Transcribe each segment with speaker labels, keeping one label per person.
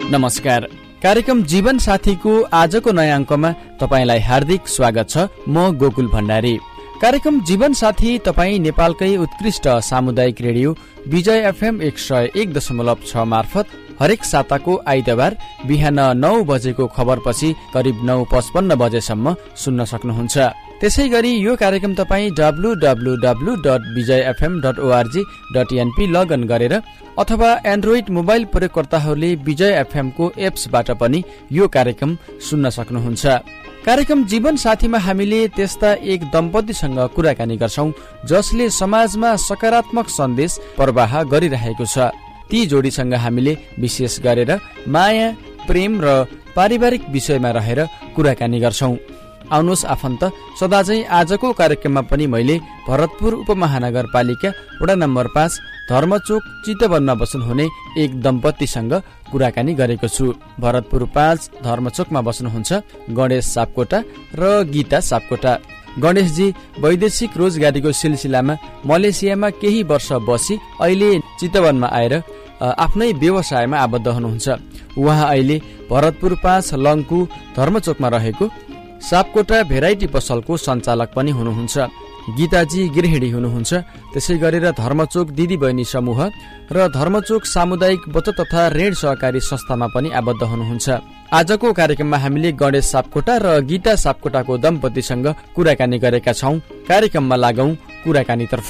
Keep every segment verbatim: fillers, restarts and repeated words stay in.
Speaker 1: नमस्कार। कार्यक्रम जीवन साथीको आजको नयाँ अङ्कमा तपाईलाई हार्दिक स्वागत छ। म गोकुल भण्डारी। कार्यक्रम जीवन साथी तपाईँ नेपालकै उत्कृष्ट सामुदायिक रेडियो विजय एफएम एक सय एक दशमलव छ मार्फत हरेक साताको आइतबार बिहान नौ बजेको खबरपछि करिब नौ पचपन्न बजेसम्म सुन्न सक्नुहुन्छ। त्यसै गरी यो कार्यक्रम तपाईँ W W W dot Vijay FM dot org dot np login गरेर अथवा एन्ड्रोइड मोबाइल प्रयोगकर्ताहरूले विजय एफएम को एप्सबाट पनि यो कार्यक्रम सुन्न सक्नुहुन्छ। कार्यक्रम जीवन साथीमा हामीले त्यस्ता एक दम्पतिसँग कुराकानी गर्छौं जसले समाजमा सकारात्मक सन्देश प्रवाह गरिरहेको छ। ती जोडीसँग हामीले विशेष गरेर माया, प्रेम र पारिवारिक विषयमा रहेर कुराकानी गर्छौं। आउनुहोस् आफन्त, सदाझै आजको कार्यक्रममा पनि मैले भरतपुर उपमहानगरपालिका वडा नम्बर पाँच धर्मचोक चितवनमा बस्नुहुने एक दम्पतिसँग कुराकानी गरेको छु। भरतपुर पाँच धर्मचोकमा बस्नुहुन्छ गणेश सापकोटा र गीता सापकोटा। गणेशजी वैदेशिक रोजगारीको सिलसिलामा मलेसियामा केही वर्ष बसी अहिले चितवनमा आएर आफ्नै व्यवसायमा आबद्ध हुनुहुन्छ। उहाँ अहिले भरतपुर पाँच लङ्कु धर्मचोकमा रहेको सापकोटा भेराइटी पसलको सञ्चालक पनि हुनुहुन्छ। गीताजी गृहिणी हुनुहुन्छ। त्यसै गरेर धर्मचोक दिदी बहिनी समूह र धर्मचोक सामुदायिक बचत तथा ऋण सहकारी संस्थामा पनि आबद्ध हुनुहुन्छ। आजको कार्यक्रममा हामीले गणेश सापकोटा र गीता सापकोटाको दम्पतिसँग कुराकानी गरेका छौं। कार्यक्रममा लागौं कुराकानीतर्फ।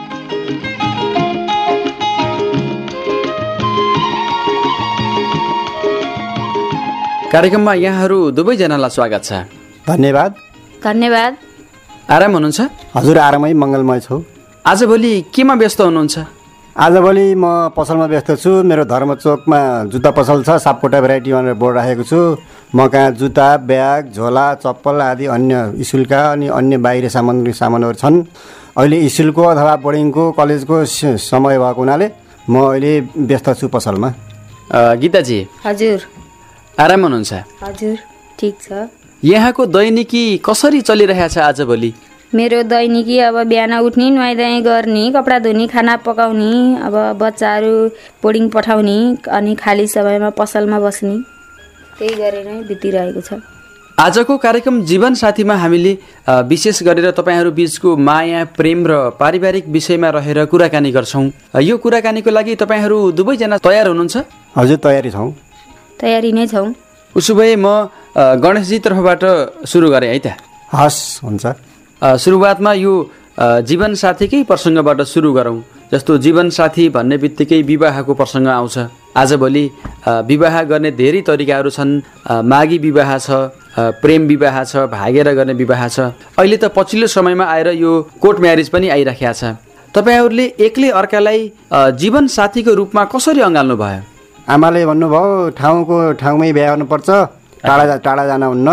Speaker 1: कार्यक्रममा यहाँहरू दुवैजनालाई स्वागत छ।
Speaker 2: धन्यवाद।
Speaker 3: धन्यवाद।
Speaker 1: आराम हुनुहुन्छ?
Speaker 2: हजुर, आरामै मङ्गलमय छु।
Speaker 1: आजभोलि केमा व्यस्त हुनुहुन्छ?
Speaker 2: आजभोलि म पसलमा व्यस्त छु। मेरो धर्मचोकमा जुत्ता पसल छ, सापकोटा भेराइटी भनेर बोर्ड राखेको छु। म कहाँ जुत्ता, ब्याग, झोला, चप्पल आदि अन्य स्कुलका अनि अन्य बाहिर सामग्री सामानहरू छन्। अहिले स्कुलको अथवा बोर्डिङको कलेजको समय भएको हुनाले म अहिले व्यस्त छु पसलमा।
Speaker 1: गीताजी
Speaker 3: हजुर,
Speaker 1: आराम हुनुहुन्छ?
Speaker 3: हजुर, ठिक छ।
Speaker 1: यहाँको दैनिकी कसरी चलिरहेछ आजभोलि?
Speaker 3: मेरो दैनिकी अब बिहान उठ्ने, नुहाइधुवाइ गर्ने, कपडा धुने, खाना पकाउने, अब बच्चाहरू बोर्डिङ पठाउने अनि खाली समयमा पसलमा बस्ने, त्यही गरेर नै बितिरहेको छ।
Speaker 1: आजको कार्यक्रम जीवन साथीमा हामीले विशेष गरेर तपाईँहरू बीचको माया, प्रेम र पारिवारिक विषयमा रहेर कुराकानी गर्छौं। यो कुराकानीको लागि तपाईँहरू दुवैजना तयार हुनुहुन्छ?
Speaker 2: हजुर, तयारी छौँ।
Speaker 3: तयारी नै छौँ।
Speaker 1: उसो भए म गणेशजी तर्फबाट सुरु गरेँ है त?
Speaker 2: हस्, हुन्छ।
Speaker 1: सुरुवातमा यो जीवन साथीकै प्रसङ्गबाट सुरु गरौँ। जस्तो जीवन साथी भन्ने बित्तिकै विवाहको प्रसङ्ग आउँछ। आजभोलि विवाह गर्ने धेरै तरिकाहरू छन्। मागी विवाह छ, प्रेम विवाह छ, भागेर गर्ने विवाह छ। अहिले त पछिल्लो समयमा आएर यो कोर्ट म्यारेज पनि आइराखेको छ। तपाईँहरूले एक्लै अर्कालाई जीवन साथीको रूपमा कसरी अँगाल्नु भयो?
Speaker 2: आमाले भन्नुभयो ठाउँको ठाउँमै बिहा गर्नुपर्छ, टाढा टाढा जान हुन्न।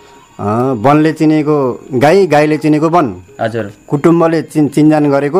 Speaker 2: वनले चिनेको गाई, गाईले चिनेको वन।
Speaker 1: हजुर।
Speaker 2: कुटुम्बले चिन चिनजान गरेको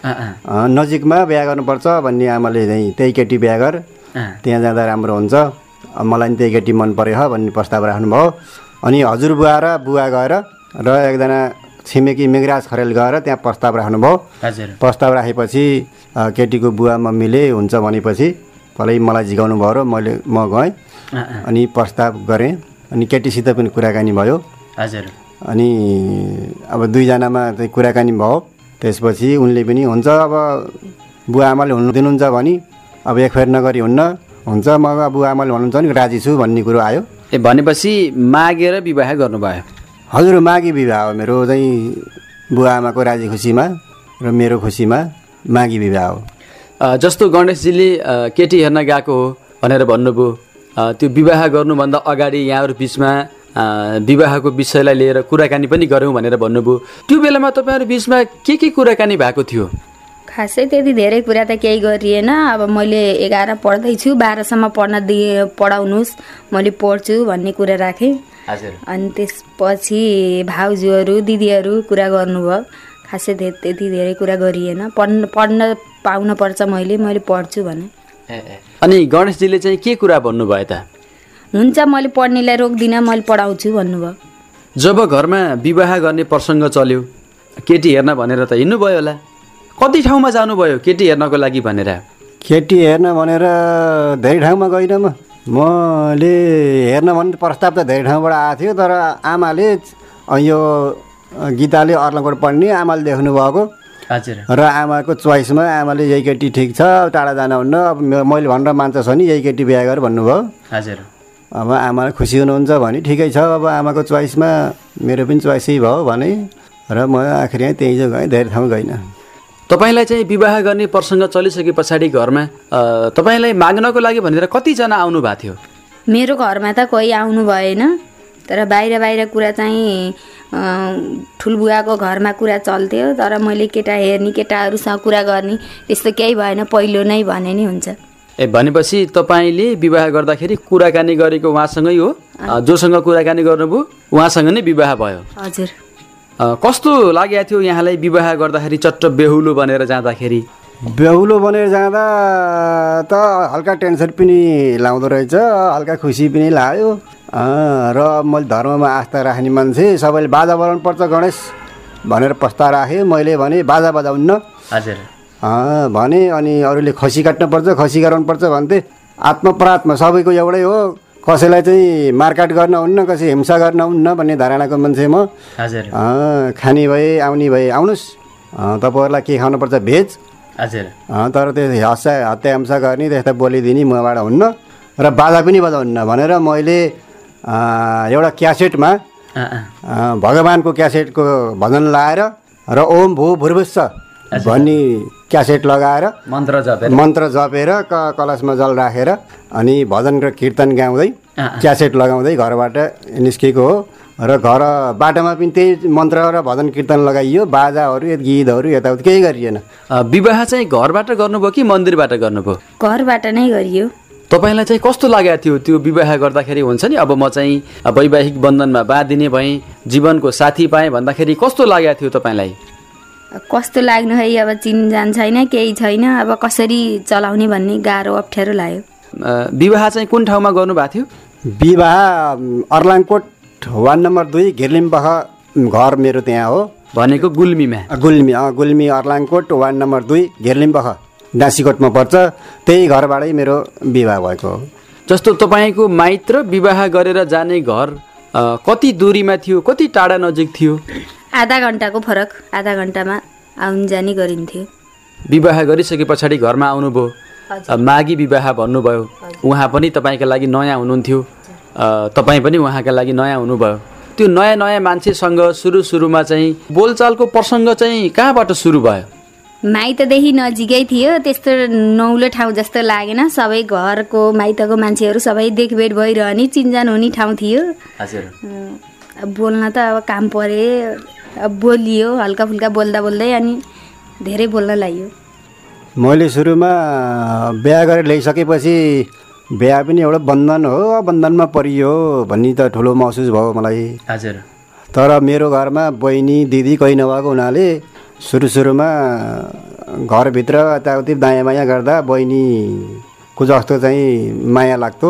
Speaker 2: नजिकमा बिहा गर्नुपर्छ भन्ने आमाले त्यही केटी बिहा गर, त्यहाँ जाँदा राम्रो हुन्छ, मलाई पनि त्यही केटी मन पर्यो भन्ने प्रस्ताव राख्नुभयो। अनि हजुरबुवा र बुवा गएर र एकजना छिमेकी मेघराज खरेल गएर त्यहाँ प्रस्ताव राख्नुभयो।
Speaker 1: हजुर।
Speaker 2: प्रस्ताव राखेपछि केटीको बुवा मम्मीले हुन्छ भनेपछि पहिल्यै मलाई झिकाउनु भयो र मैले म गएँ अनि प्रस्ताव गरेँ। अनि केटीसित पनि कुराकानी भयो।
Speaker 1: हजुर।
Speaker 2: अनि अब दुईजनामा चाहिँ कुराकानी भयो। त्यसपछि उनले पनि हुन्छ अब बुवा आमाले हुनु दिनुहुन्छ भने अब एकफेर नगरी हुन्न, हुन्छ म बुवा आमाले भन्नुहुन्छ भने राजी छु भन्ने कुरो आयो।
Speaker 1: ए भनेपछि मागेर विवाह गर्नुभयो?
Speaker 2: हजुर, मागी विवाह हो मेरो चाहिँ बुवा आमाको राजी खुसीमा र मेरो खुसीमा मागी विवाह हो।
Speaker 1: जस्तो गणेशजीले केटी हेर्न गएको हो भनेर भन्नुभयो, त्यो विवाह गर्नुभन्दा अगाडि यहाँहरू बिचमा विवाहको विषयलाई लिएर कुराकानी पनि गऱ्यौँ भनेर भन्नुभयो। त्यो बेलामा तपाईँहरू बिचमा के के कुराकानी भएको थियो?
Speaker 3: खासै त्यति धेरै कुरा त केही गरिएन। अब मैले एघार पढ्दैछु, बाह्रसम्म पढ्न दिए पढाउनुहोस्, मैले पढ्छु भन्ने कुरा राखेँ।
Speaker 1: हजुर।
Speaker 3: अनि त्यसपछि भाउजूहरू दिदीहरू कुरा गर्नुभयो। खासै त्यति धेरै कुरा गरिएन। पढ्न पढ्न पाउनुपर्छ, मैले मैले पढ्छु भने।
Speaker 1: अनि गणेशजीले चाहिँ के कुरा भन्नुभयो त?
Speaker 3: हुन्छ, मैले पढ्नेलाई रोक्दिनँ, मैले पढाउँछु भन्नुभयो।
Speaker 1: जब घरमा विवाह गर्ने प्रसङ्ग चल्यो, केटी हेर्न भनेर त हिँड्नुभयो होला, कति ठाउँमा जानुभयो केटी हेर्नको लागि भनेर?
Speaker 2: केटी हेर्न भनेर धेरै ठाउँमा गइनँ म। मैले हेर्न भने प्रस्ताव त धेरै ठाउँबाट आएको थियो, तर आमाले यो गीताले अर्लकोट पढ्ने आमाले देख्नु भएको।
Speaker 1: हजुर।
Speaker 2: र आमाको चोइसमा आमाले यही केटी ठिक छ, टाढा जानुहुन्न, अब मैले भनेर मान्छ छ नि यही केटी बिहा गर भन्नुभयो।
Speaker 1: हजुर।
Speaker 2: अब आमाले खुसी हुनुहुन्छ भने ठिकै छ, अब आमाको चोइसमा मेरो पनि चोइसै भयो भने, र म आखिर त्यहीँ चाहिँ गएँ, धेरै ठाउँ गइनँ।
Speaker 1: तपाईँलाई चाहिँ विवाह गर्ने प्रसङ्ग चलिसके पछाडि घरमा तपाईँलाई माग्नको लागि भनेर कतिजना आउनु भएको थियो?
Speaker 3: मेरो घरमा त कोही आउनु भएन, तर बाहिर बाहिर कुरा चाहिँ ठुलबुवाको घरमा कुरा चल्थ्यो, तर मैले केटा हेर्ने केटाहरूसँग कुरा गर्ने त्यस्तो केही भएन, पहिलो नै भने नि हुन्छ।
Speaker 1: ए भनेपछि तपाईँले विवाह गर्दाखेरि कुराकानी गरेको उहाँसँगै हो? जोसँग कुराकानी गर्नुभयो उहाँसँग नै विवाह भयो?
Speaker 3: हजुर।
Speaker 2: कस्तो लागेको थियो यहाँलाई विवाह गर्दाखेरि चट्ट बेहुलो बनेर जाँदाखेरि? बेहुलो बनेर जाँदा त हल्का टेन्सन पनि लाउँदो रहेछ, हल्का खुसी पनि लाग्यो। र मैले धर्ममा आस्था राख्ने मान्छे, सबैले बाजा बजाउनु पर्छ गणेश भनेर प्रस्ताव राखेँ। मैले भने बाजा बजाउन्न
Speaker 1: हजुर
Speaker 2: भने, अनि अरूले खसी काट्नुपर्छ खसी गराउनुपर्छ भन्थे। आत्मपरात्मा सबैको एउटै हो, कसैलाई चाहिँ मारकाट गर्न हुन्न, कसै हिंसा गर्न हुन्न भन्ने धारणाको मान्छे म।
Speaker 1: हजुर
Speaker 2: खाने भए आउने भए आउनुहोस्, तपाईँहरूलाई के खानुपर्छ भेज।
Speaker 1: हजुर
Speaker 2: तर त्यो हस्या हत्या हिंसा गर्ने त्यस्ता बोलिदिने मबाट हुन्न र बाजा पनि बजाउन्न भनेर मैले एउटा क्यासेटमा भगवानको क्यासेटको भजन लगाएर र ओम भू भूर्भुस्स भन्ने क्यासेट लगाएर
Speaker 1: मन्त्र जपेर
Speaker 2: मन्त्र जपेर क कलशमा जल राखेर अनि भजन र कीर्तन गाउँदै क्यासेट लगाउँदै घरबाट निस्केको हो। र घर बाटोमा पनि त्यही मन्त्र र भजन कीर्तन लगाइयो, बाजाहरू गीतहरू यताउति केही गरिएन।
Speaker 1: विवाह चाहिँ घरबाट गर्नुभयो कि मन्दिरबाट गर्नुभयो?
Speaker 3: घरबाट नै गरियो।
Speaker 1: तपाईँलाई चाहिँ कस्तो लागेको थियो त्यो विवाह गर्दाखेरि? हुन्छ नि अब म चाहिँ वैवाहिक बन्धनमा बाँधिने भएँ, जीवनको साथी पाएँ भन्दाखेरि कस्तो लागेको थियो तपाईँलाई?
Speaker 3: कस्तो लाग्नु है, अब चिनजान छैन केही छैन, अब कसरी चलाउने भन्ने गाह्रो अप्ठ्यारो लाग्यो।
Speaker 1: विवाह चाहिँ कुन ठाउँमा गर्नुभएको थियो?
Speaker 2: विवाह अर्लाङकोट वार्ड नम्बर दुई घिर्लिम्बख घर मेरो त्यहाँ हो।
Speaker 1: भनेको गुल्मीमा?
Speaker 2: गुल्मी गुल्मी अर्लाङकोट वार्ड नम्बर दुई घिर्लिम्बख डाँसीकोटमा पर्छ, त्यही घरबाटै मेरो विवाह भएको हो।
Speaker 1: जस्तो तपाईँको माइत र विवाह गरेर जाने घर कति दूरीमा थियो, कति टाढा नजिक थियो?
Speaker 3: आधा घन्टाको फरक, आधा घन्टामा आउन जाने गरिन्थ्यो।
Speaker 1: विवाह गरिसके पछाडि घरमा आउनुभयो, मागी विवाह भन्नुभयो, उहाँ पनि तपाईँको लागि नयाँ हुनुहुन्थ्यो, तपाईँ पनि उहाँका लागि नयाँ हुनुभयो। त्यो नयाँ नयाँ मान्छेसँग सुरु सुरुमा चाहिँ बोलचालको प्रसङ्ग चाहिँ कहाँबाट सुरु भयो?
Speaker 3: माइतदेखि नजिकै थियो, त्यस्तो नौलो ठाउँ जस्तो लागेन, सबै घरको माइतको मान्छेहरू सबै देखभेट भइरहने चिन्जान हुने ठाउँ थियो।
Speaker 1: हजुर
Speaker 3: बोल्न त अब काम परे, अब बोलियो हल्का फुल्का बोल्दा बोल्दै अनि धेरै बोल्न लाग्यो।
Speaker 2: मैले सुरुमा बिहा गरेर ल्याइसकेपछि बिहा पनि एउटा बन्धन हो, बन्धनमा परियो भन्ने त ठुलो महसुस भयो मलाई।
Speaker 1: हजुर
Speaker 2: तर मेरो घरमा बहिनी दिदी कोही नभएको हुनाले सुरु सुरुमा घरभित्र यताउति दायाँ माया गर्दा बहिनीको जस्तो चाहिँ माया लाग्थ्यो,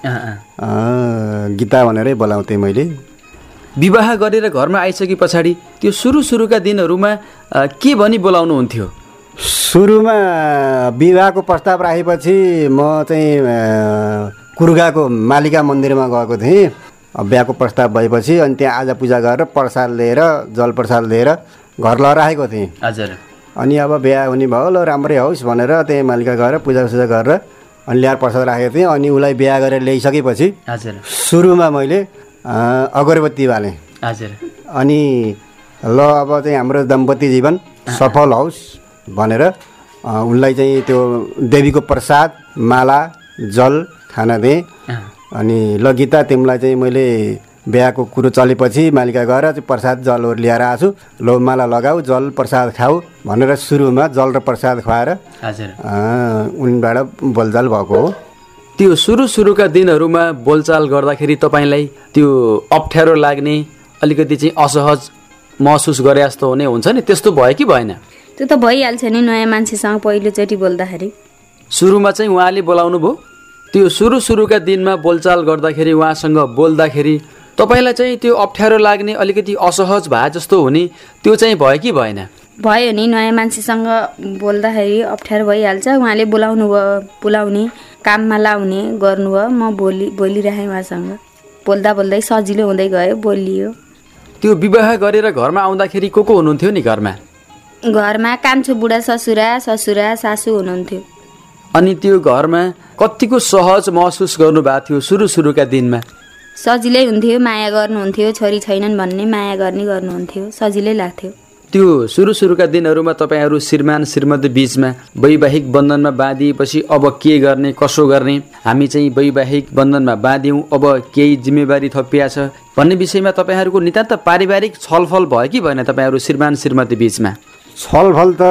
Speaker 2: गीता भनेरै बोलाउँथेँ मैले।
Speaker 1: विवाह गरेर घरमा आइसके पछाडि त्यो सुरु सुरुका दिनहरूमा के भनी बोलाउनुहुन्थ्यो?
Speaker 2: सुरुमा विवाहको प्रस्ताव राखेपछि म चाहिँ कुर्गाको मालिका मन्दिरमा गएको थिएँ बिहाको प्रस्ताव भएपछि। अनि त्यहाँ आज पूजा गरेर प्रसाद लिएर जल प्रसाद लिएर घर लराखेको थिएँ।
Speaker 1: हजुर
Speaker 2: अनि अब बिहा हुने भयो, ल राम्रै होस् भनेर त्यहाँ मालिका गएर पूजासुजा गरेर अनि ल्याएर प्रसाद राखेको थिएँ। अनि उसलाई बिहा गरेर ल्याइसकेपछि
Speaker 1: हजुर
Speaker 2: सुरुमा मैले अगरबत्ती बालेँ।
Speaker 1: हजुर
Speaker 2: अनि ल अब चाहिँ हाम्रो दम्पत्ति जीवन सफल होस् भनेर उनलाई चाहिँ त्यो देवीको प्रसाद माला जल खाना दिएँ। अनि ल गीता तिमीलाई चाहिँ मैले बिहाको कुरो चलेपछि मालिका गएर चाहिँ प्रसाद जलहरू ल्याएर आएको छु, लो माला लगाऊ जल प्रसाद खाऊ भनेर सुरुमा जल र प्रसाद खुवाएर
Speaker 1: हजुर
Speaker 2: उनबाट बोलचाल भएको हो।
Speaker 1: त्यो सुरु सुरुका दिनहरूमा बोलचाल गर्दाखेरि तपाईँलाई त्यो अप्ठ्यारो लाग्ने, अलिकति चाहिँ असहज महसुस गरे जस्तो हुने हुन्छ नि, त्यस्तो भयो कि भएन?
Speaker 3: त्यो त भइहाल्छ नि, नयाँ मान्छेसँग पहिलोचोटि बोल्दाखेरि।
Speaker 1: सुरुमा चाहिँ उहाँले बोलाउनु भयो, त्यो सुरु सुरुका दिनमा बोलचाल गर्दाखेरि उहाँसँग बोल्दाखेरि तपाईँलाई चाहिँ त्यो अप्ठ्यारो लाग्ने, अलिकति असहज भए जस्तो हुने त्यो चाहिँ भयो कि भएन?
Speaker 3: भयो नि नयाँ मान्छेसँग बोल्दाखेरि अप्ठ्यारो भइहाल्छ। उहाँले बोलाउनु भयो, बोलाउने काममा लाउने गर्नुभयो, म बोली बोलिरहेँ उहाँसँग। बोल्दा बोल्दै सजिलो हुँदै गयो, बोलियो।
Speaker 1: त्यो विवाह गरेर घरमा आउँदाखेरि को को हुनुहुन्थ्यो नि घरमा?
Speaker 3: घरमा कान्छो बुढा ससुरा ससुरा सासू हुनुहुन्थ्यो।
Speaker 1: अनि त्यो घरमा कतिको सहज महसुस गर्नुभएको थियो सुरु सुरुका दिनमा?
Speaker 3: सजिलै हुन्थ्यो, माया गर्नुहुन्थ्यो, छोरी छैनन् भन्ने माया गर्ने गर्नुहुन्थ्यो, सजिलै लाग्थ्यो।
Speaker 1: त्यो सुरु सुरुका दिनहरूमा तपाईँहरू श्रीमान श्रीमती बिचमा वैवाहिक बन्धनमा बाँधिएपछि अब के गर्ने कसो गर्ने, हामी चाहिँ वैवाहिक बन्धनमा बाँध्यौँ, अब केही जिम्मेवारी थपिया छ भन्ने विषयमा तपाईँहरूको नितान्त पारिवारिक छलफल भयो कि भएन तपाईँहरू श्रीमान श्रीमती बिचमा?
Speaker 2: छलफल त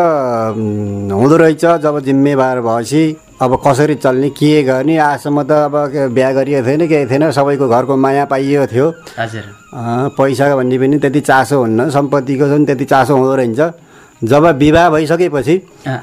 Speaker 2: हुँदो रहेछ। जब जिम्मेवार भएपछि अब कसरी चल्ने के गर्ने, आजसम्म त अब बिहा गरिएको थिएन, केही थिएन, सबैको घरको माया पाइएको थियो।
Speaker 1: हजुर।
Speaker 2: पैसा भन्ने पनि त्यति चासो हुन्न, सम्पत्तिको पनि त्यति चासो हुँदो रहेछ। जब विवाह भइसकेपछि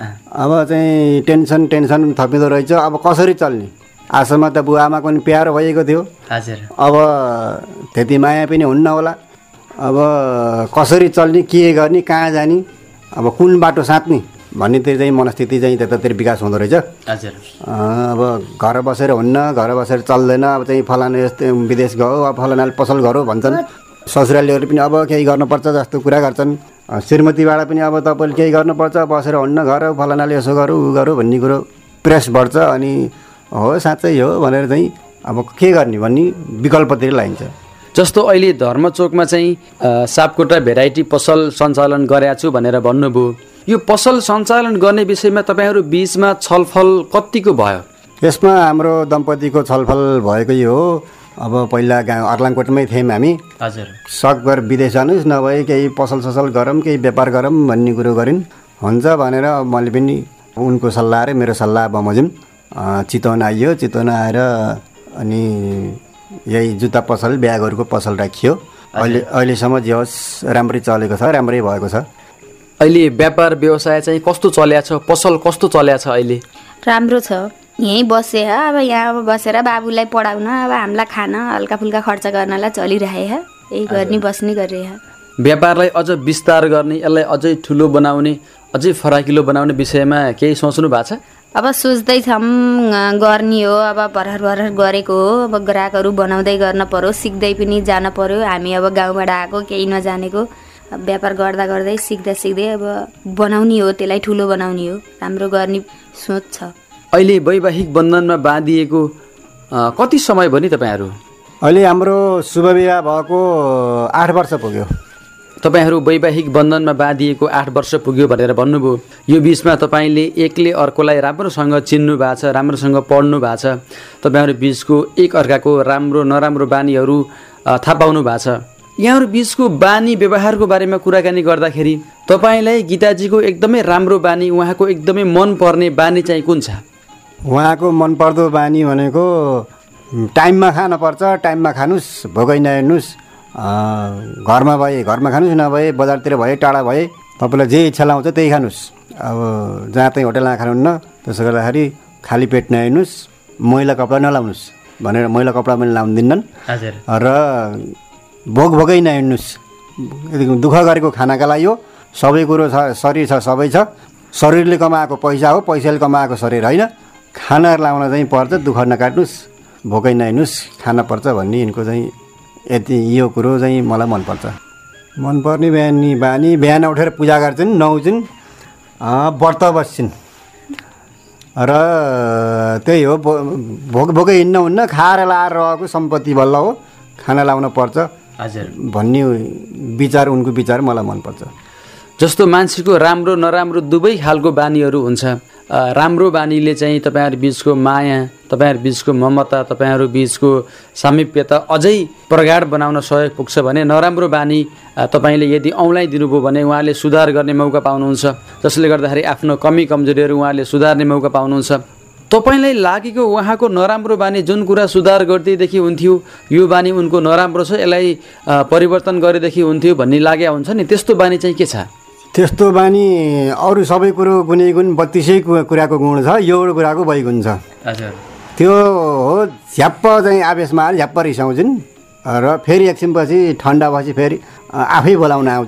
Speaker 2: अब चाहिँ टेन्सन टेन्सन थपिँदो रहेछ। अब कसरी चल्ने, आजसम्म त बुवा आमाको पनि प्यारो भएको थियो।
Speaker 1: हजुर।
Speaker 2: अब त्यति माया पनि हुन्न होला। अब कसरी चल्ने, के गर्ने, कहाँ जाने, अब कुन बाटो साट्ने भन्ने त्यो चाहिँ मनस्थिति चाहिँ त्यतातिर विकास हुँदो रहेछ।
Speaker 1: हजुर।
Speaker 2: अब घर बसेर हुन्न, घर बसेर चल्दैन। अब चाहिँ फलाना यस्तो विदेश गयो, अब फलानाले पसल गरौँ भन्छन्। ससुरालीहरू पनि अब केही गर्नुपर्छ जस्तो कुरा गर्छन्। श्रीमतीबाट पनि अब तपाईँले केही गर्नुपर्छ, बसेर हुन्न, घर फलानाले यसो गरौँ उ गरौँ भन्ने कुरो प्रेस बढ्छ। अनि हो साँच्चै हो भनेर चाहिँ अब के गर्ने भन्ने विकल्पतिर लागिन्छ।
Speaker 1: जस्तो अहिले धर्मचोकमा चाहिँ सापकोटा भेराइटी पसल सञ्चालन गरेको छु भनेर भन्नुभयो, यो पसल सञ्चालन गर्ने विषयमा तपाईँहरू बिचमा छलफल कतिको भयो?
Speaker 2: यसमा हाम्रो दम्पतिको छलफल भएको यो हो। अब पहिला गाउँ अर्लाङकोटमै थियौँ हामी।
Speaker 1: हजुर।
Speaker 2: सकभर विदेश जानुहोस्, नभए केही पसल ससल गरौँ, केही व्यापार गरौँ भन्ने कुरो गरिन्। हुन्छ भनेर मैले पनि उनको सल्लाह र मेरो सल्लाह बमोजिम चितवन आइयो। चितवन आएर अनि यही जुत्ता पसल ब्यागहरूको पसल राखियो। अहिले अहिलेसम्म जे होस् राम्रै चलेको छ, राम्रै भएको छ।
Speaker 1: अहिले व्यापार व्यवसाय चाहिँ कस्तो चल्या छ, पसल कस्तो चल्या छ अहिले?
Speaker 3: राम्रो छ। यहीँ बसे अब यहाँ बसेर बाबुलाई पढाउन, अब हामीलाई खान हल्का फुल्का खर्च गर्नलाई चलिरहे है, यही गर्ने बस्ने गरिरहे।
Speaker 1: व्यापारलाई अझ विस्तार गर्ने, यसलाई अझै ठुलो बनाउने, अझै फराकिलो बनाउने विषयमा केही सोच्नु भएको छ?
Speaker 3: अब सोच्दैछौँ गर्ने हो। अब भर्खर भर्खर गरेको हो। अब ग्राहकहरू बनाउँदै गर्न पर्यो, सिक्दै पनि जान पर्यो। हामी अब गाउँबाट आएको, केही नजानेको, व्यापार गर्दा गर्दै सिक्दा सिक्दै अब बनाउने हो, त्यसलाई ठुलो बनाउने हो, राम्रो गर्ने सोच छ।
Speaker 1: अहिले वैवाहिक बन्धनमा बाँधिएको कति समय भयो नि तपाईँहरू?
Speaker 2: अहिले हाम्रो शुभ विवाह भएको आठ वर्ष पुग्यो।
Speaker 1: तपाईँहरू वैवाहिक बन्धनमा बाँधिएको आठ वर्ष पुग्यो भनेर भन्नुभयो। यो बिचमा तपाईँले एकले अर्कोलाई राम्रोसँग चिन्नु भएको छ, राम्रोसँग पढ्नु भएको छ, तपाईँहरू बिचको एक अर्काको राम्रो नराम्रो बानीहरू थाहा पाउनु भएको छ। यहाँहरू बिचको बानी व्यवहारको बारेमा कुराकानी गर्दाखेरि तपाईँलाई गीताजीको एकदमै राम्रो बानी, उहाँको एकदमै मनपर्ने बानी चाहिँ कुन छ?
Speaker 2: उहाँको मनपर्दो बानी भनेको टाइममा खानुपर्छ, टाइममा खानुहोस्, भोकै नहेर्नुहोस्। घरमा भए घरमा खानुहोस्, नभए बजारतिर भए टाढा भए तपाईँलाई जे इच्छा लाउँछ त्यही खानुहोस्। अब जहाँ त्यहीँ होटलमा खानुहुन्न। त्यसो गर्दाखेरि खाली पेट नहेर्नुहोस्, मैला कपडा नलाउनुहोस् भनेर मैला कपडा पनि लाउनु दिन्नन्। र भोक भोकै नहिँड्नुहोस्। दुःख गरेको खानाका लागि हो, सबै कुरो छ, शरीर छ, सबै छ। शरीरले कमाएको पैसा हो, पैसाले कमाएको शरीर होइन। खाना लाउन चाहिँ पर्छ, दुःख नकाट्नुहोस्, भोकै नहिँड्नुहोस्, खाना पर्छ भन्ने यिनको चाहिँ यति यो कुरो चाहिँ मलाई मनपर्छ। मनपर्ने बिहानी बानी बिहान उठेर पूजा गर्छन्, नुहाउँछन्, व्रत बस्छन् र त्यही हो। भोक भोकै हिँड्न हुन्न, खाएर लाएर रहेको सम्पत्ति बल्ल हो, खाना लाउन पर्छ हजुर भन्ने विचार, उनको विचार मलाई मनपर्छ।
Speaker 1: जस्तो मान्छेको राम्रो नराम्रो दुवै खालको बानीहरू हुन्छ। राम्रो बानीले चाहिँ तपाईँहरू बिचको माया, तपाईँहरू बिचको ममता, तपाईँहरू बिचको सामिप्यता अझै प्रगाढ बनाउन सहयोग पुग्छ भने नराम्रो बानी तपाईँले यदि औँलाइदिनु भयो भने उहाँले सुधार गर्ने मौका पाउनुहुन्छ, जसले गर्दाखेरि आफ्नो कमी कमजोरीहरू उहाँले सुधार्ने मौका पाउनुहुन्छ। तपाईँलाई लागेको उहाँको नराम्रो बानी जुन कुरा सुधार गर्दैदेखि हुन्थ्यो, यो बानी उनको नराम्रो छ, यसलाई परिवर्तन गरेदेखि हुन्थ्यो भन्ने लागेको हुन्छ नि, त्यस्तो बानी चाहिँ के छ?
Speaker 2: त्यस्तो बानी अरू सबै कुरो गुनै गुण बत्तिसै कुराको गुण छ, यो कुराको बैगुण छ। हजुर त्यो हो। झ्याप्प चाहिँ आवेशमा झ्याप्प रिसाउँछन् र फेरि एकछिनपछि ठन्डा भएपछि फेरि आफै बोलाउन आउँछन्।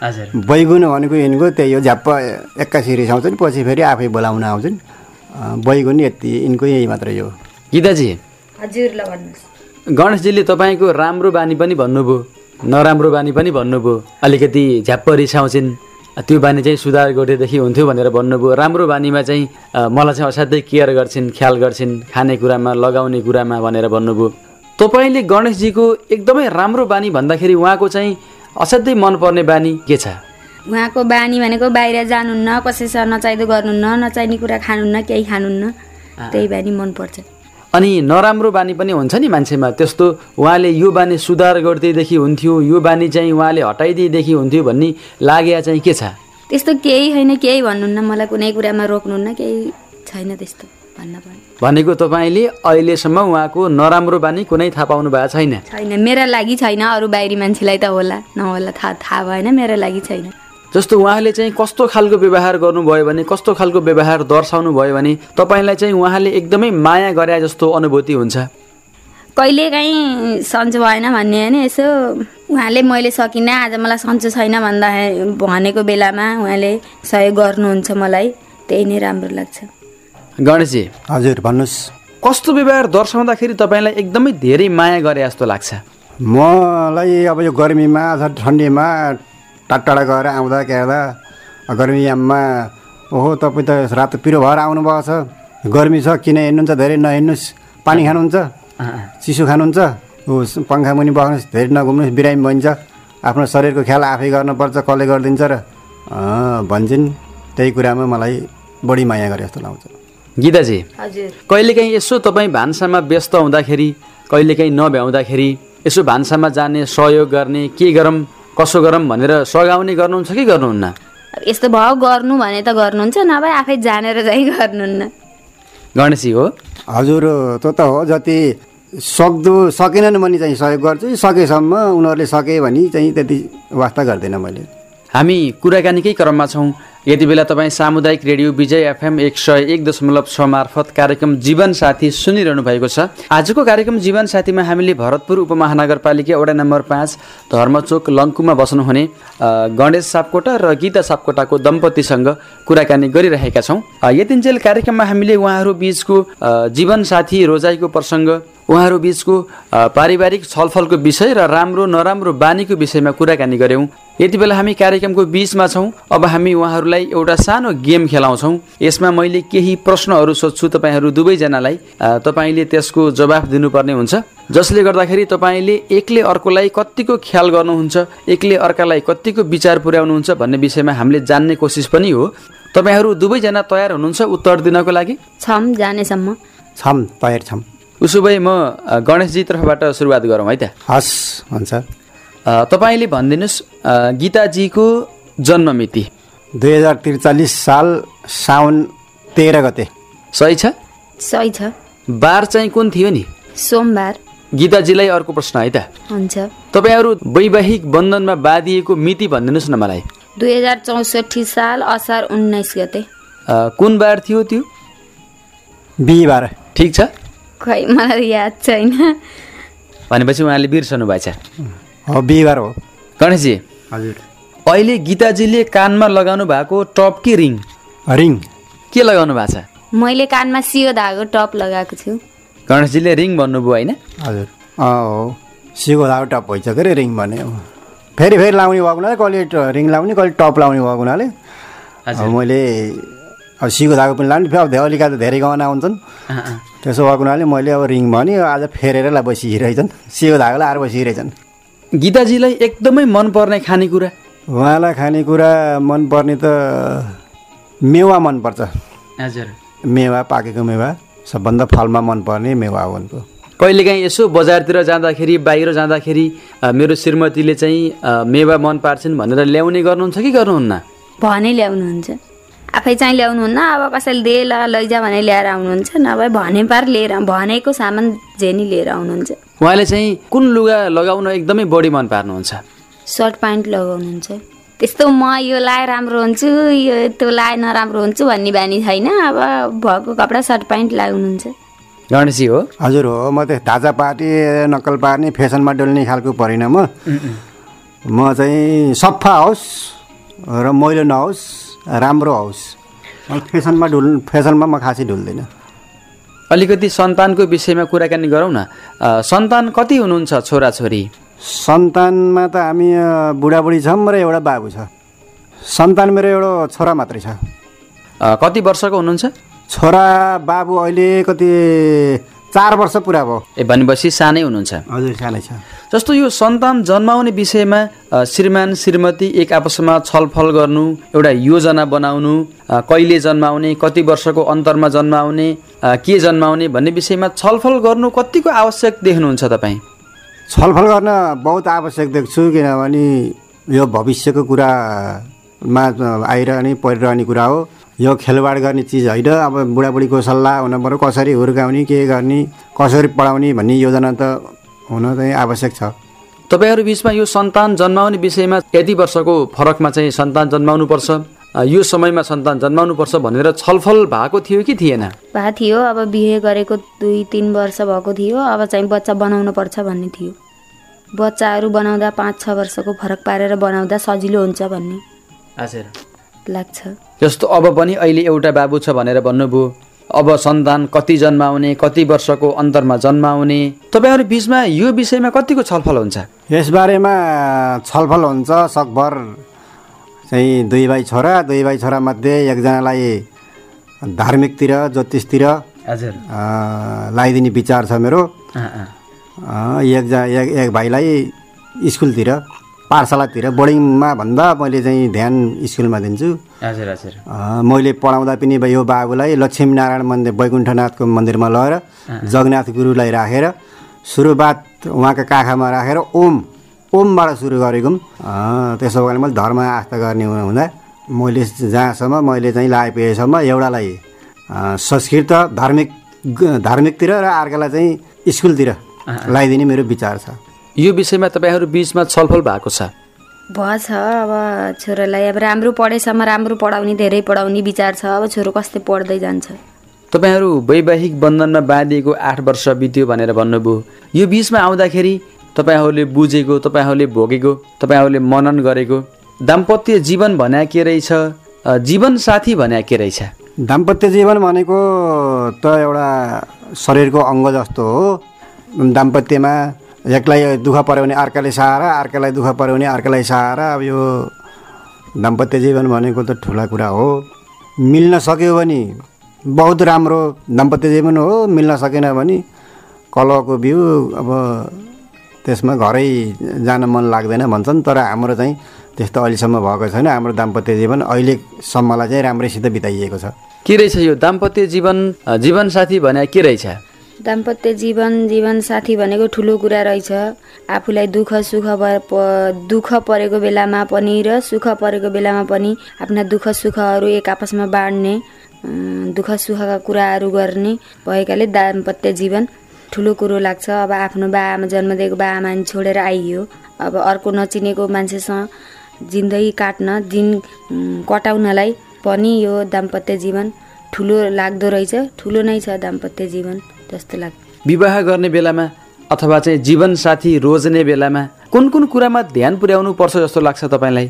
Speaker 1: हजुर
Speaker 2: बैगुन भनेको यिनको त्यही हो, झ्याप्प एक्कासी रिसाउँछ नि पछि फेरि आफै बोलाउन आउँछन्। बैगुन यति यिनको यही मात्रै हो।
Speaker 1: गीताजी
Speaker 3: हजुर ल भन्नुहोस्।
Speaker 1: गणेशजीले तपाईँको राम्रो बानी पनि भन्नुभयो, नराम्रो बानी पनि भन्नुभयो। अलिकति झ्याप्प रिसाउँछिन्, त्यो बानी चाहिँ सुधार गरेदेखि हुन्थ्यो भनेर भन्नुभयो। राम्रो बानीमा चाहिँ मलाई चाहिँ असाध्यै केयर गर्छिन्, ख्याल गर्छिन्, खानेकुरामा लगाउने कुरामा भनेर भन्नुभयो। तपाईँले गणेशजीको एकदमै राम्रो बानी भन्दाखेरि उहाँको चाहिँ असाध्यै मनपर्ने बानी के छ?
Speaker 3: उहाँको बानी भनेको बाहिर जानुहुन्न, कसैसँग नचाहिँदो गर्नुहुन्न, नचाहिने कुरा खानुहुन्न, केही खानुहुन्न, त्यही बानी मनपर्छ।
Speaker 1: अनि नराम्रो बानी पनि हुन्छ नि मान्छेमा, त्यस्तो उहाँले यो बानी सुधार गरिदिएदेखि हुन्थ्यो, यो बानी चाहिँ उहाँले हटाइदिएदेखि हुन्थ्यो भन्ने लागेको चाहिँ के छ?
Speaker 3: त्यस्तो केही होइन, केही भन्नुहुन्न, मलाई कुनै कुरामा रोक्नुहुन्न, केही छैन त्यस्तो भन्न पर्ने।
Speaker 1: भनेको तपाईँले अहिलेसम्म उहाँको नराम्रो बानी कुनै थाहा पाउनु भएको छैन?
Speaker 3: छैन, मेरा लागि छैन, अरू बाहिरी मान्छेलाई त होला नहोला, थाहा थाहा भएन, मेरा लागि छैन।
Speaker 1: जस्तो उहाँले चाहिँ कस्तो खालको व्यवहार गर्नुभयो भने, कस्तो खालको व्यवहार दर्शाउनु भयो भने तपाईँलाई चाहिँ उहाँले एकदमै माया गरे जस्तो अनुभूति हुन्छ?
Speaker 3: कहिलेकाहीँ सन्चो भएन भन्ने होइन, यसो उहाँले मैले सकिनँ, आज मलाई सन्चो छैन भन्दा भनेको बेलामा उहाँले सहयोग गर्नुहुन्छ मलाई, त्यही नै राम्रो लाग्छ।
Speaker 1: गणेशजी
Speaker 2: हजुर भन्नुहोस्।
Speaker 1: कस्तो व्यवहार दर्शाउँदाखेरि तपाईँलाई एकदमै धेरै माया गरे जस्तो लाग्छ?
Speaker 2: मलाई अब यो गर्मीमा अथवा ठन्डीमा टाढा टाढा गएर आउँदा क्याउँदा गर्मीयाममा ओहो तपाईँ त रातो पिरो भएर आउनुभएको छ, गर्मी छ, किन हिँड्नुहुन्छ, धेरै नहिँड्नुहोस्, पानी खानुहुन्छ, चिसो खानुहुन्छ, पङ्खा मुनि बस्नुहोस्, धेरै नघुम्नुहोस्, बिरामी भइन्छ, आफ्नो शरीरको ख्याल आफै गर्नुपर्छ, कसले गरिदिन्छ र भन्छन्। त्यही कुरामा मलाई बढी माया गरे जस्तो लाग्छ।
Speaker 1: गीताजी
Speaker 3: हजुर
Speaker 1: कहिलेकाहीँ यसो तपाईँ भान्सामा व्यस्त हुँदाखेरि, कहिलेकाहीँ नभ्याउँदाखेरि यसो भान्सामा जाने, सहयोग गर्ने, के गरौँ कसो गरौँ भनेर सघाउने गर्नुहुन्छ कि गर्नुहुन्न?
Speaker 3: यस्तो भाव गर्नु भने त गर्नुहुन्छ, नभए आफै जानेर चाहिँ गर्नुहुन्न।
Speaker 1: गणेशजी हो?
Speaker 2: हजुर त्यो त हो, जति सक्दो सकेनन् भने चाहिँ सहयोग गर्छु, सकेसम्म उनीहरूले सके भने चाहिँ त्यति वास्ता गर्दैन मैले।
Speaker 1: हामी कुराकानीकै क्रममा छौँ। यति बेला तपाईँ सामुदायिक रेडियो विजय एफएम एक सय एक दशमलव छ मार्फत कार्यक्रम जीवन साथी सुनिरहनु भएको छ। आजको कार्यक्रम जीवन साथीमा हामीले भरतपुर उपमहानगरपालिका वडा नम्बर पाँच धर्मचोक लङ्कुमा बस्नुहुने गणेश सापकोटा र गीता सापकोटाको दम्पतिसँग कुराकानी गरिरहेका छौँ। यतिन्जेल कार्यक्रममा हामीले उहाँहरू बीचको जीवन साथी रोजाइको प्रसङ्ग, उहाँहरू बीचको पारिवारिक छलफलको विषय र राम्रो नराम्रो बानीको विषयमा कुराकानी गऱ्यौँ। यति बेला हामी कार्यक्रमको बीचमा छौँ। अब हामी उहाँहरूलाई एउटा सानो गेम खेलाउँछौँ। यसमा मैले केही प्रश्नहरू सोध्छु तपाईँहरू दुवैजनालाई, तपाईँले त्यसको जवाफ दिनुपर्ने हुन्छ, जसले गर्दाखेरि तपाईँले एकले अर्कोलाई कतिको ख्याल गर्नुहुन्छ, एकले अर्कालाई कतिको विचार पुर्याउनुहुन्छ भन्ने विषयमा हामीले जान्ने कोसिस पनि हो। तपाईँहरू दुवैजना तयार हुनुहुन्छ उत्तर दिनको लागि?
Speaker 3: छम जानेसम्म
Speaker 2: छम तयार छम।
Speaker 1: उसो भए म गणेशजी तर्फबाट सुरुवात गरौँ है त?
Speaker 2: हस् हुन्छ।
Speaker 1: तपाईँले भनिदिनुहोस् गीताजीको जन्म मिति?
Speaker 2: दुई हजार त्रिचालिस साल साउन तेह्र गते।
Speaker 1: सही छ?
Speaker 3: सही छ।
Speaker 1: बार चाहिँ कुन थियो नि?
Speaker 3: सोमबार।
Speaker 1: गीताजीलाई अर्को प्रश्न है त?
Speaker 3: हुन्छ।
Speaker 1: तपाईँहरू वैवाहिक बन्धनमा बाँधिएको मिति भनिदिनुहोस् न मलाई।
Speaker 3: दुई हजार चौसठी साल असार उन्नाइस गते।
Speaker 1: कुन बार थियो त्यो?
Speaker 2: बिहिबार।
Speaker 1: ठिक छ।
Speaker 3: खै मलाई याद छैन।
Speaker 1: भनेपछि उहाँले बिर्सनु भएछ?
Speaker 2: हो बिहिबार हो।
Speaker 1: गणेशजी
Speaker 2: हजुर,
Speaker 1: अहिले गीताजीले कानमा लगाउनु भएको टप कि रिङ?
Speaker 2: रिङ।
Speaker 1: के लगाउनु भएको छ?
Speaker 3: मैले कानमा सियो धागो टप लगाएको छु।
Speaker 1: गणेशजीले रिङ भन्नुभयो होइन?
Speaker 2: हजुर हो, सियो धागो टप भइसक्यो अरे रिङ भने। फेरि फेरि लाउने भएको हुनाले कहिले रिङ लाउने कहिले टप लाउने भएको हुनाले मैले अब सिको धागो पनि लाने, अब देवालीका त धेरै गहना हुन्छन्, त्यसो भएको हुनाले मैले अब रिङ भने आज फेरेरलाई बसिरहेछन्, सिको धागो लाएर बसिरहेछन्।
Speaker 1: गीताजीलाई एकदमै मनपर्ने खानेकुरा?
Speaker 2: उहाँलाई खानेकुरा मनपर्ने त मेवा मनपर्छ।
Speaker 1: हजुर,
Speaker 2: मेवा, पाकेको मेवा, सबभन्दा फलमा मनपर्ने मेवा हो उनको।
Speaker 1: कहिलेकाहीँ यसो बजारतिर जाँदाखेरि, बाहिर जाँदाखेरि मेरो श्रीमतीले चाहिँ मेवा मन पार्छन् भनेर ल्याउने गर्नुहुन्छ कि गर्नुहुन्न?
Speaker 3: भने ल्याउनुहुन्छ, आफै चाहिँ ल्याउनुहुन्न। अब कसैले दे ल लैजा भने ल्याएर आउनुहुन्छ, नभए भने पार लिएर भनेको सामान जेनी लिएर आउनुहुन्छ।
Speaker 1: उहाँले चाहिँ कुन लुगा लगाउन एकदमै बढी मन पार्नुहुन्छ?
Speaker 3: सर्ट प्यान्ट लगाउनुहुन्छ। त्यस्तो म यो लाए राम्रो हुन्छु, यो त्यो लाए नराम्रो हुन्छु भन्ने बानी छैन। अब भएको कपडा सर्ट प्यान्ट लगाउनुहुन्छ।
Speaker 1: गणेशजी हो?
Speaker 2: हजुर हो, म त ढाँचा पार्टी, नक्कल पार्ने, फेसनमा डोल्ने खालको परिन म। म चाहिँ सफा होस् र मैलो नहोस्, राम्रो होस्। फेसनमा ढुल फेसनमा म खासै ढुल्दिनँ।
Speaker 1: अलिकति सन्तानको विषयमा कुराकानी गरौँ न। सन्तान कति हुनुहुन्छ छोराछोरी?
Speaker 2: सन्तानमा त हामी बुढाबुढी छौँ र एउटा बाबु छ। सन्तान मेरो एउटा छोरा मात्रै छ।
Speaker 1: कति वर्षको हुनुहुन्छ?
Speaker 2: छोरा बाबु अहिले कति चार वर्ष पुरा भयो।
Speaker 1: ए भनेपछि सानै हुनुहुन्छ?
Speaker 2: हजुर सानै छ।
Speaker 1: जस्तो यो सन्तान जन्माउने विषयमा श्रीमान श्रीमती एक आपसमा छलफल गर्नु, एउटा योजना बनाउनु, कहिले जन्माउने, कति वर्षको अन्तरमा जन्माउने, के जन्माउने भन्ने विषयमा छलफल गर्नु कतिको आवश्यक देख्नुहुन्छ तपाईँ?
Speaker 2: छलफल गर्न बहुत आवश्यक देख्छु, किनभने यो भविष्यको कुरामा आइरहने परिरहने कुरा हो। यो खेलवाड गर्ने चिज होइन। अब बुढाबुढीको सल्लाह हुन पर्यो, कसरी हुर्काउने, के गर्ने, कसरी पढाउने भन्ने योजना त हुन चाहिँ आवश्यक छ।
Speaker 1: तपाईँहरू बिचमा यो सन्तान जन्माउने विषयमा यति वर्षको फरकमा चाहिँ सन्तान जन्माउनुपर्छ, यो समयमा सन्तान जन्माउनुपर्छ भनेर छलफल भएको थियो कि थिएन?
Speaker 3: भएको थियो। अब बिहे गरेको दुई तिन वर्ष भएको थियो। अब चाहिँ बच्चा बनाउनु पर्छ भन्ने थियो। बच्चाहरू बनाउँदा पाँच छ वर्षको फरक पारेर बनाउँदा सजिलो हुन्छ भन्ने
Speaker 1: हजुर
Speaker 3: लाग्छ।
Speaker 1: जस्तो अब पनि अहिले एउटा बाबु छ भनेर भन्नुभयो, अब सन्तान कति जन्माउने, कति वर्षको अन्तरमा जन्माउने, तपाईँहरू बिचमा यो विषयमा कतिको छलफल हुन्छ?
Speaker 2: यसबारेमा छलफल हुन्छ सकभर चाहिँ दुई भाइ छोरा दुई भाइ छोरा मध्ये एकजनालाई धार्मिकतिर ज्योतिषतिर
Speaker 1: हजुर
Speaker 2: लगाइदिने विचार छ मेरो। एकजना एक एक भाइलाई स्कुलतिर पाठशालातिर बोर्डिङमा भन्दा मैले चाहिँ ध्यान स्कुलमा दिन्छु।
Speaker 1: हजुर हजुर
Speaker 2: मैले पढाउँदा पनि यो बाबुलाई लक्ष्मीनारायण मन्दिर बैकुण्ठनाथको मन्दिरमा लगेर जगन्नाथ गुरुलाई राखेर सुरुवात उहाँका काखमा राखेर ओम ओमबाट सुरु गरेको। त्यसो भएर मैले धर्म आस्था गर्ने हुँदा मैले जहाँसम्म मैले चाहिँ लागेसम्म एउटालाई संस्कृत धार्मिक धार्मिकतिर र अर्कालाई चाहिँ स्कुलतिर लगाइदिने मेरो विचार छ।
Speaker 1: यो विषयमा तपाईँहरू बिचमा छलफल भएको छ?
Speaker 3: भएछ। अब छोरालाई अब राम्रो पढेसम्म राम्रो पढाउने, धेरै पढाउने विचार छ। अब छोरो कस्तै पढ्दै जान्छ।
Speaker 1: तपाईँहरू वैवाहिक बन्धनमा बाँधिएको आठ वर्ष बित्यो भनेर भन्नुभयो। यो बिचमा आउँदाखेरि तपाईँहरूले बुझेको, तपाईँहरूले भोगेको, तपाईँहरूले मनन गरेको दाम्पत्य जीवन भन्या के रहेछ, जीवन साथी भन्या के रहेछ?
Speaker 2: दाम्पत्य जीवन भनेको त एउटा शरीरको अङ्ग जस्तो हो। दाम्पत्यमा एकलाई दुःख पऱ्यो भने अर्काले सहारा, अर्कालाई दुःख पऱ्यो भने अर्कालाई सहारा। अब यो दाम्पत्य जीवन भनेको त ठुला कुरा हो। मिल्न सक्यो भने बहुत राम्रो दाम्पत्य जीवन हो, मिल्न सकेन भने कलहको बिउ। अब त्यसमा घरै जान मन लाग्दैन भन्छन्, तर हाम्रो चाहिँ त्यस्तो अहिलेसम्म भएको छैन। हाम्रो दाम्पत्य जीवन अहिलेसम्मलाई चाहिँ राम्रैसित बिताइएको छ।
Speaker 1: के रहेछ यो दाम्पत्य जीवन, जीवन साथी भने के रहेछ?
Speaker 3: दाम्पत्य जीवन जीवन साथी भनेको ठुलो कुरा रहेछ। आफूलाई दुःख सुख दुःख परेको बेलामा पनि र सुख परेको बेलामा पनि आफ्ना दुःख सुखहरू एक आपसमा बाँड्ने, दुःख सुखका कुराहरू गर्ने भएकाले दाम्पत्य जीवन ठुलो कुरो लाग्छ। अब आफ्नो बाआमा जन्म दिएको बाआमा छोडेर आइयो, अब अर्को नचिनेको मान्छेसँग जिन्दगी काट्न, दिन कटाउनलाई पनि यो दाम्पत्य जीवन ठुलो लाग्दो रहेछ। ठुलो नै छ दाम्पत्य जीवन जस्तो लाग्छ।
Speaker 1: विवाह गर्ने बेलामा अथवा चाहिँ जीवन साथी रोज्ने बेलामा कुन कुन कुरामा ध्यान पुर्याउनु पर्छ जस्तो लाग्छ तपाईँलाई?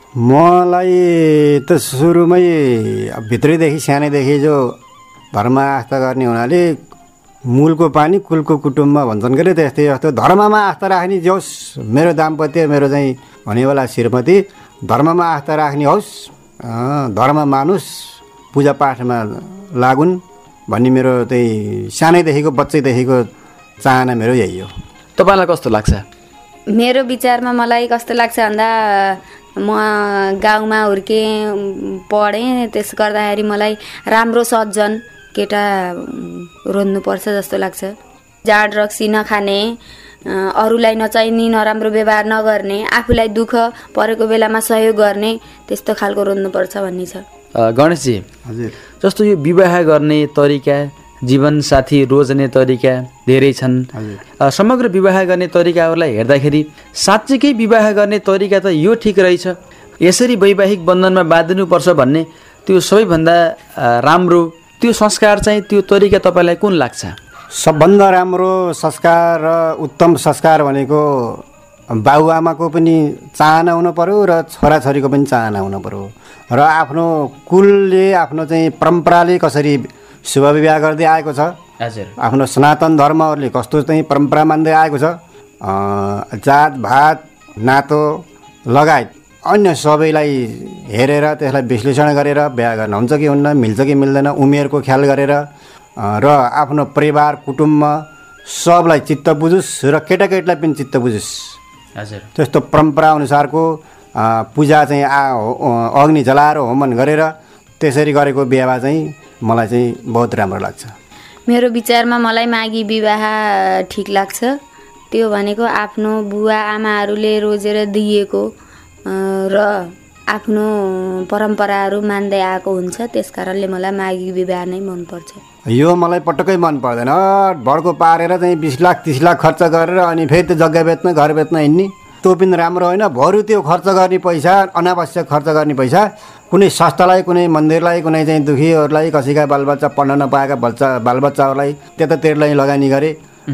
Speaker 2: मलाई त सुरुमै भित्रैदेखि सानैदेखि जो धर्म आस्था गर्ने हुनाले मूलको पानी कुलको कुटुम्बमा भन्छन् के, त्यस्तै जस्तो धर्ममा आस्था राख्ने जोस्। मेरो दाम्पत्य मेरो चाहिँ भनेवाला श्रीमती धर्ममा आस्था राख्ने होस्, धर्म मानुस्, पूजापाठमा लागुन् भन्ने मेरो त्यही सानैदेखिको बच्चैदेखिको चाहना मेरो यही हो।
Speaker 1: तपाईँलाई कस्तो लाग्छ?
Speaker 3: मेरो विचारमा मलाई कस्तो लाग्छ भन्दा म गाउँमा हुर्केँ, पढेँ, त्यस गर्दाखेरि मलाई राम्रो सज्जन केटा रोज्नुपर्छ जस्तो लाग्छ। जाँड रक्सी नखाने, अरूलाई नचाहिने, नराम्रो व्यवहार नगर्ने, आफूलाई दुःख परेको बेलामा सहयोग गर्ने, त्यस्तो खालको रोज्नुपर्छ भन्ने छ।
Speaker 1: गणेशजी,
Speaker 2: हजुर,
Speaker 1: जस्तो यो विवाह गर्ने तरिका, जीवन साथी रोज्ने तरिका धेरै छन्। समग्र विवाह गर्ने तरिकाहरूलाई हेर्दाखेरि साँच्चीकै विवाह गर्ने तरिका त यो ठिक रहेछ, यसरी वैवाहिक बन्धनमा बाँधिनुपर्छ भन्ने त्यो सबैभन्दा राम्रो त्यो संस्कार चाहिँ, त्यो तरिका तपाईँलाई कुन लाग्छ?
Speaker 2: सबभन्दा राम्रो संस्कार र उत्तम संस्कार भनेको बाबुआमाको पनि चाहना हुनु पर्यो र छोराछोरीको पनि चाहना हुनु पर्यो र आफ्नो कुलले आफ्नो चाहिँ परम्पराले कसरी शुभ विवाह गर्दै आएको छ,
Speaker 1: हजुर,
Speaker 2: आफ्नो सनातन धर्महरूले कस्तो चाहिँ परम्परा मान्दै आएको छ, जात भात नातो लगायत अन्य सबैलाई हेरेर त्यसलाई विश्लेषण गरेर बिहा गर्न हुन्छ कि हुन्न, मिल्छ कि मिल्दैन, उमेरको ख्याल गरेर र आफ्नो परिवार कुटुम्बमा सबलाई चित्त बुझोस् र केटाकेटीलाई पनि चित्त बुझोस्,
Speaker 1: हजुर,
Speaker 2: त्यस्तो परम्परा अनुसारको पूजा चाहिँ आ अग्नि जलाएर होमन गरेर त्यसरी गरेको बिहा चाहिँ मलाई चाहिँ बहुत राम्रो लाग्छ।
Speaker 3: मेरो विचारमा मलाई मागी विवाह ठिक लाग्छ। त्यो भनेको आफ्नो बुवा आमाहरूले रोजेर दिएको र आफ्नो परम्पराहरू मान्दै आएको हुन्छ, त्यस कारणले मलाई मागी विवाह नै मनपर्छ।
Speaker 2: यो मलाई पटक्कै मन पर्दैन। भड्को पारेर चाहिँ बिस लाख तिस लाख खर्च गरेर अनि फेरि त्यो जग्गा बेच्न घर बेच्न हिँड्ने त्यो पनि राम्रो होइन। बरु त्यो खर्च गर्ने पैसा, अनावश्यक खर्च गर्ने पैसा कुनै संस्थालाई, कुनै मन्दिरलाई, कुनै चाहिँ दुखीहरूलाई, कसैका बालबच्चा पढ्न नपाएका बच्चा बालबच्चाहरूलाई त्यतातिरलाई लगानी गरे,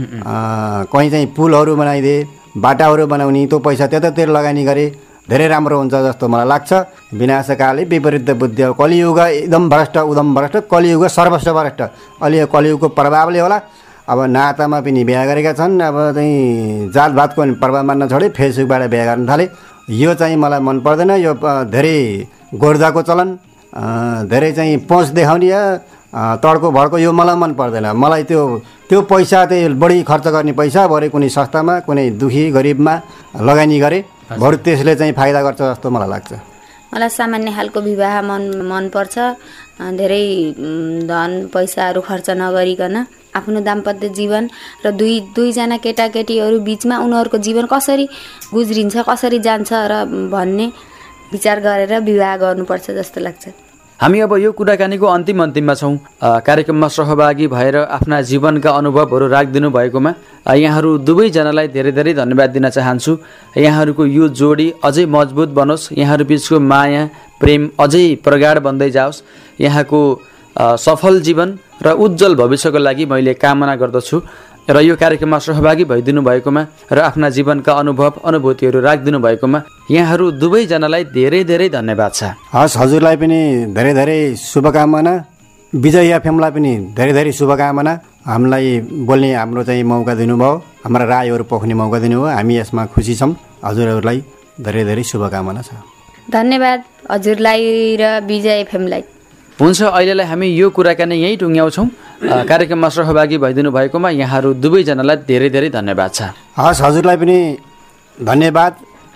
Speaker 2: कहीँ चाहिँ पुलहरू बनाइदिए, बाटाहरू बनाउने, त्यो पैसा त्यतातिर लगानी गरे धेरै राम्रो हुन्छ जस्तो मलाई लाग्छ। विनाशकाले विपरीत बुद्धि, कलियुग एकदम भ्रष्ट उदम भ्रष्ट, कलियुग सर्वस्व भ्रष्ट। अलि कलियुगको प्रभावले होला अब नातामा पनि बिहा गरेका छन्, अब चाहिँ जातभातको पनि प्रभाव मान्न छोडे, फेसबुकबाट बिहा गर्न थाले। यो चाहिँ मलाई मन पर्दैन। यो धेरै गोर्जाको चलन, धेरै चाहिँ पहुँच देखाउने तड्को भड्को, यो मलाई मन पर्दैन। मलाई त्यो त्यो पैसा त्यही बढी खर्च गर्ने पैसा बरु कुनै संस्थामा, कुनै दुखी गरिबमा लगानी गरे, बरु त्यसले चाहिँ फाइदा गर्छ जस्तो मलाई लाग्छ।
Speaker 3: मलाई सामान्य खालको विवाह मन मनपर्छ। धेरै धन पैसाहरू खर्च नगरिकन आफ्नो दाम्पत्य जीवन र दुई दुईजना केटाकेटीहरू बिचमा उनीहरूको जीवन कसरी गुज्रिन्छ, कसरी जान्छ र भन्ने विचार गरेर विवाह गर्नुपर्छ जस्तो लाग्छ।
Speaker 1: हामी अब यो कुराकानीको अन्तिम अन्तिममा छौँ। कार्यक्रममा सहभागी भएर आफ्ना जीवनका अनुभवहरू राखिदिनु भएकोमा यहाँहरू दुवैजनालाई धेरै धेरै धन्यवाद दिन चाहन्छु। यहाँहरूको यो जोडी अझै मजबुत बनोस्, यहाँहरू बिचको माया प्रेम अझै प्रगाढ बन्दै जाओस्। यहाँको सफल जीवन र उज्जवल भविष्यको लागि मैले कामना गर्दछु र यो कार्यक्रममा सहभागी भइदिनु भएकोमा र आफ्ना जीवनका अनुभव अनुभूतिहरू राखिदिनु भएकोमा यहाँहरू दुवैजनालाई धेरै धेरै धन्यवाद छ।
Speaker 2: हस्, हजुरलाई पनि धेरै धेरै शुभकामना, विजय एफएमलाई पनि धेरै धेरै शुभकामना। हामीलाई बोल्ने हाम्रो चाहिँ मौका दिनुभयो, हाम्रा रायहरू पोख्ने मौका दिनुभयो, हामी यसमा खुसी छौँ। हजुरहरूलाई धेरै धेरै शुभकामना छ।
Speaker 3: धन्यवाद हजुरलाई र विजय एफएमलाई।
Speaker 1: हुन्छ, अहिलेलाई हामी यो कुराकानी यहीँ टुङ्ग्याउँछौँ। कार्यक्रममा सहभागी भइदिनु भएकोमा यहाँहरू दुवैजनालाई धेरै धेरै धन्यवाद छ।
Speaker 2: हस्, हजुरलाई पनि धन्यवाद,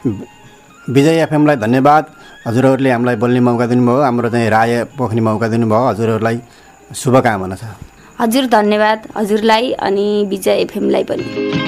Speaker 2: विजय एफएमलाई धन्यवाद। हजुरहरूले हामीलाई बोल्ने मौका दिनुभयो, हाम्रो चाहिँ राय पोख्ने मौका दिनुभयो। हजुरहरूलाई शुभकामना छ।
Speaker 3: हजुर धन्यवाद हजुरलाई अनि विजय एफएमलाई पनि।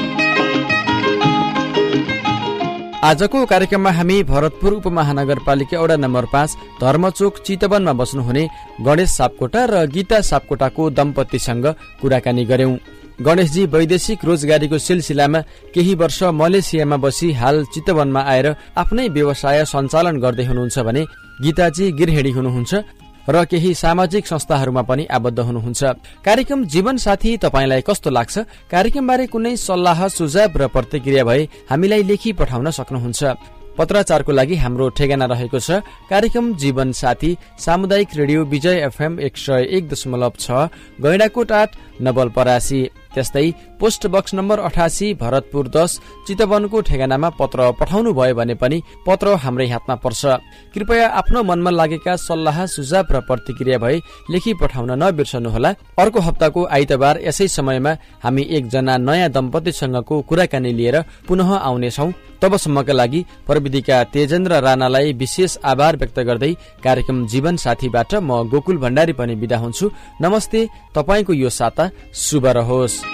Speaker 1: आजको कार्यक्रममा हामी भरतपुर उपमहानगरपालिका वडा नम्बर पाँच धर्मचोक चितवनमा बस्नुहुने गणेश सापकोटा र गीता सापकोटाको दम्पतिसँग कुराकानी गर्यौं। गणेशजी वैदेशिक रोजगारीको सिलसिलामा केही वर्ष मलेसियामा बसी हाल चितवनमा आएर आफ्नै व्यवसाय सञ्चालन गर्दै हुनुहुन्छ भने गीताजी गृहिणी हुनुहुन्छ र केही सामाजिक संस्थाहरूमा पनि आबद्ध हुनुहुन्छ। कार्यक्रम जीवन साथी तपाईलाई कस्तो लाग्छ? कार्यक्रमबारे कुनै सल्लाह सुझाव र प्रतिक्रिया भए हामीलाई लेखी पठाउन सक्नुहुन्छ। पत्राचारको लागि हाम्रो ठेगाना रहेको छ कार्यक्रम जीवन साथी, सामुदायिक रेडियो विजय एफएम एक सय एक दशमलव छ, गैंडाकोट आठ, नवलपरासी। त्यस्तै पोस्ट बक्स नम्बर अठासी, भरतपुर दस, चितवनको ठेगानामा पत्र पठाउनु भयो भने पनि पत्र हाम्रै हातमा पर्छ। कृपया आफ्नो मनमा लागेका सल्लाह सुझाव र प्रतिक्रिया भए लेखी पठाउन नबिर्सनुहोला। अर्को हप्ताको आइतबार यसै समयमा हामी एकजना नयाँ दम्पतिसँगको कुराकानी लिएर पुनः आउनेछौँ। तबसम्मका लागि प्रविधिका तेजेन्द्र राणालाई विशेष आभार व्यक्त गर्दै कार्यक्रम जीवन साथीबाट म गोकुल भण्डारी पनि बिदा हुन्छु। नमस्ते, तपाईको यो साता शुभ रहोस्।